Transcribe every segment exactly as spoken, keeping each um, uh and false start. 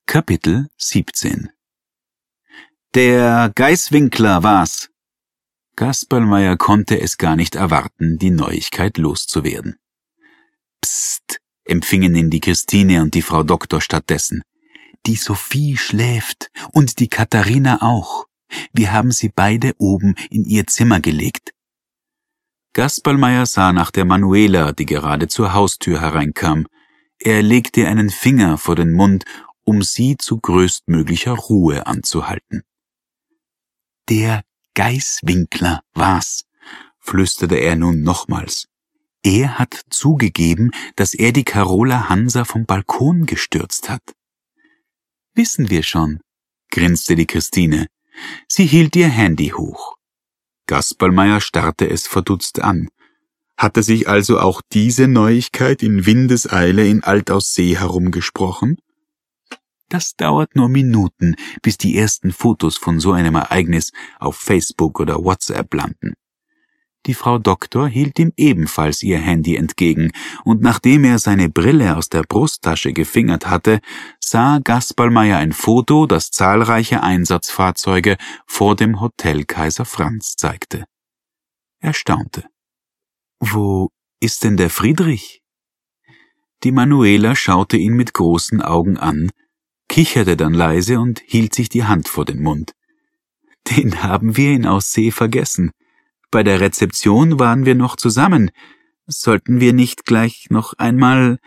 Kapitel siebzehn. Der Gaiswinkler war's. Kasperlmeier konnte es gar nicht erwarten, die Neuigkeit loszuwerden. Psst, empfingen ihn die Christine und die Frau Doktor stattdessen. Die Sophie schläft und die Katharina auch. Wir haben sie beide oben in ihr Zimmer gelegt. Kasperlmeier sah nach der Manuela, die gerade zur Haustür hereinkam. Er legte einen Finger vor den Mund, um sie zu größtmöglicher Ruhe anzuhalten. Der Gaiswinkler war's, flüsterte er nun nochmals. Er hat zugegeben, dass er die Carola Hansa vom Balkon gestürzt hat. Wissen wir schon, grinste die Christine. Sie hielt ihr Handy hoch. Kasperlmeier starrte es verdutzt an. Hatte sich also auch diese Neuigkeit in Windeseile in Altaussee herumgesprochen? Das dauert nur Minuten, bis die ersten Fotos von so einem Ereignis auf Facebook oder WhatsApp landen. Die Frau Doktor hielt ihm ebenfalls ihr Handy entgegen, und nachdem er seine Brille aus der Brusttasche gefingert hatte, sah Kasperlmeier ein Foto, das zahlreiche Einsatzfahrzeuge vor dem Hotel Kaiser Franz zeigte. Er staunte. »Wo ist denn der Friedrich?« Die Manuela schaute ihn mit großen Augen an, kicherte dann leise und hielt sich die Hand vor den Mund. »Den haben wir in Aussee vergessen. Bei der Rezeption waren wir noch zusammen. Sollten wir nicht gleich noch einmal...«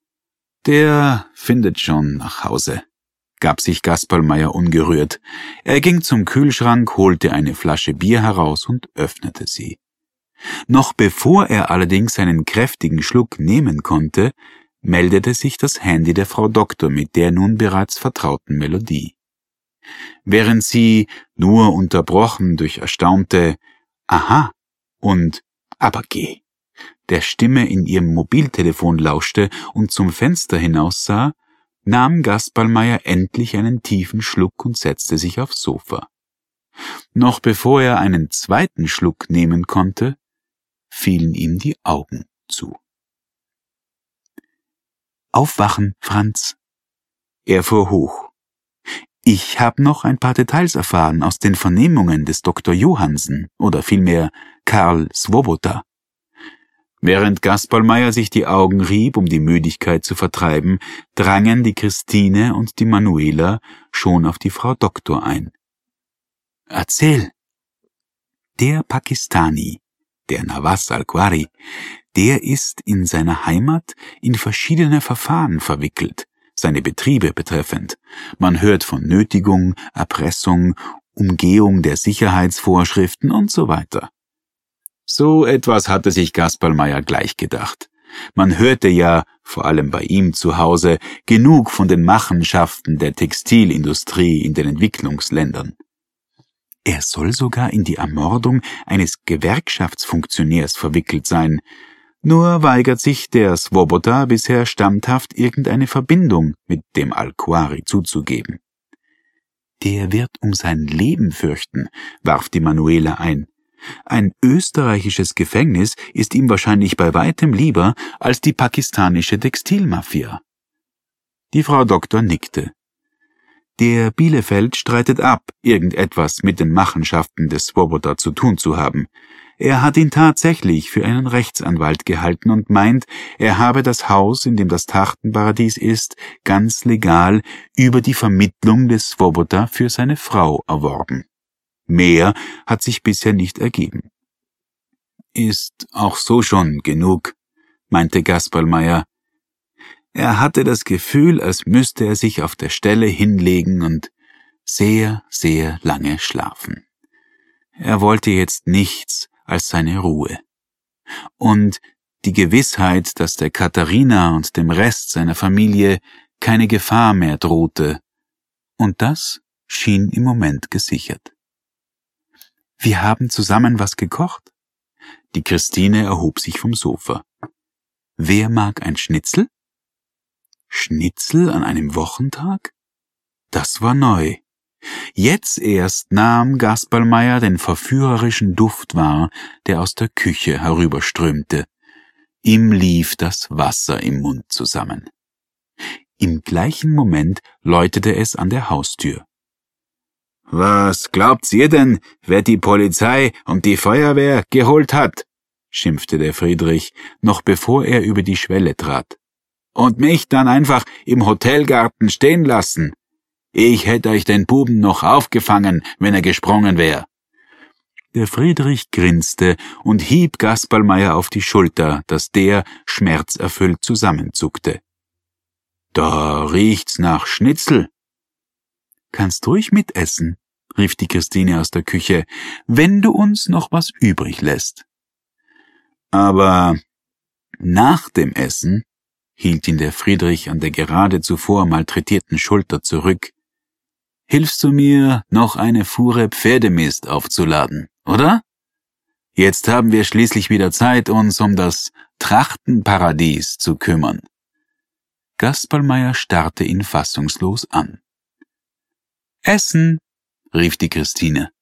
»Der findet schon nach Hause«, gab sich Kasperlmeier ungerührt. Er ging zum Kühlschrank, holte eine Flasche Bier heraus und öffnete sie. Noch bevor er allerdings einen kräftigen Schluck nehmen konnte, meldete sich das Handy der Frau Doktor mit der nun bereits vertrauten Melodie. Während sie, nur unterbrochen durch erstaunte »Aha« und »Aber geh« der Stimme in ihrem Mobiltelefon lauschte und zum Fenster hinaussah, nahm Kasperlmeier endlich einen tiefen Schluck und setzte sich aufs Sofa. Noch bevor er einen zweiten Schluck nehmen konnte, fielen ihm die Augen zu. »Aufwachen, Franz!« Er fuhr hoch. »Ich hab noch ein paar Details erfahren aus den Vernehmungen des Doktor Johansen, oder vielmehr Karl Swoboda.« Während Kasperlmeier sich die Augen rieb, um die Müdigkeit zu vertreiben, drangen die Christine und die Manuela schon auf die Frau Doktor ein. »Erzähl!« Der Pakistani, der Nawaz Al-Kuwari, der ist in seiner Heimat in verschiedene Verfahren verwickelt, seine Betriebe betreffend. Man hört von Nötigung, Erpressung, Umgehung der Sicherheitsvorschriften und so weiter. So etwas hatte sich Kasperlmeier gleich gedacht. Man hörte ja, vor allem bei ihm zu Hause, genug von den Machenschaften der Textilindustrie in den Entwicklungsländern. Er soll sogar in die Ermordung eines Gewerkschaftsfunktionärs verwickelt sein. Nur weigert sich der Swoboda bisher standhaft irgendeine Verbindung mit dem Al-Kuwari zuzugeben. Der wird um sein Leben fürchten, warf die Manuela ein. Ein österreichisches Gefängnis ist ihm wahrscheinlich bei weitem lieber als die pakistanische Textilmafia. Die Frau Doktor nickte. Der Bielefeld streitet ab, irgendetwas mit den Machenschaften des Swoboda zu tun zu haben. Er hat ihn tatsächlich für einen Rechtsanwalt gehalten und meint, er habe das Haus, in dem das Trachtenparadies ist, ganz legal über die Vermittlung des Swoboda für seine Frau erworben. Mehr hat sich bisher nicht ergeben. »Ist auch so schon genug«, meinte Kasperlmeier. Er hatte das Gefühl, als müsste er sich auf der Stelle hinlegen und sehr, sehr lange schlafen. Er wollte jetzt nichts als seine Ruhe. Und die Gewissheit, dass der Katharina und dem Rest seiner Familie keine Gefahr mehr drohte. Und das schien im Moment gesichert. »Wir haben zusammen was gekocht?« Die Christine erhob sich vom Sofa. »Wer mag ein Schnitzel?« Schnitzel an einem Wochentag? Das war neu. Jetzt erst nahm Kasperlmeier den verführerischen Duft wahr, der aus der Küche herüberströmte. Ihm lief das Wasser im Mund zusammen. Im gleichen Moment läutete es an der Haustür. »Was glaubt ihr denn, wer die Polizei und die Feuerwehr geholt hat?« schimpfte der Friedrich, noch bevor er über die Schwelle trat. »Und mich dann einfach im Hotelgarten stehen lassen? Ich hätte euch den Buben noch aufgefangen, wenn er gesprungen wäre.« Der Friedrich grinste und hieb Gasperlmeier auf die Schulter, dass der schmerzerfüllt zusammenzuckte. »Da riecht's nach Schnitzel.« »Kannst ruhig mitessen«, rief die Christine aus der Küche, »wenn du uns noch was übrig lässt.« »Aber nach dem Essen«, hielt ihn der Friedrich an der gerade zuvor malträtierten Schulter zurück, »hilfst du mir, noch eine Fuhre Pferdemist aufzuladen, oder? Jetzt haben wir schließlich wieder Zeit, uns um das Trachtenparadies zu kümmern.« Gasperlmeier starrte ihn fassungslos an. »Essen«, rief die Christine.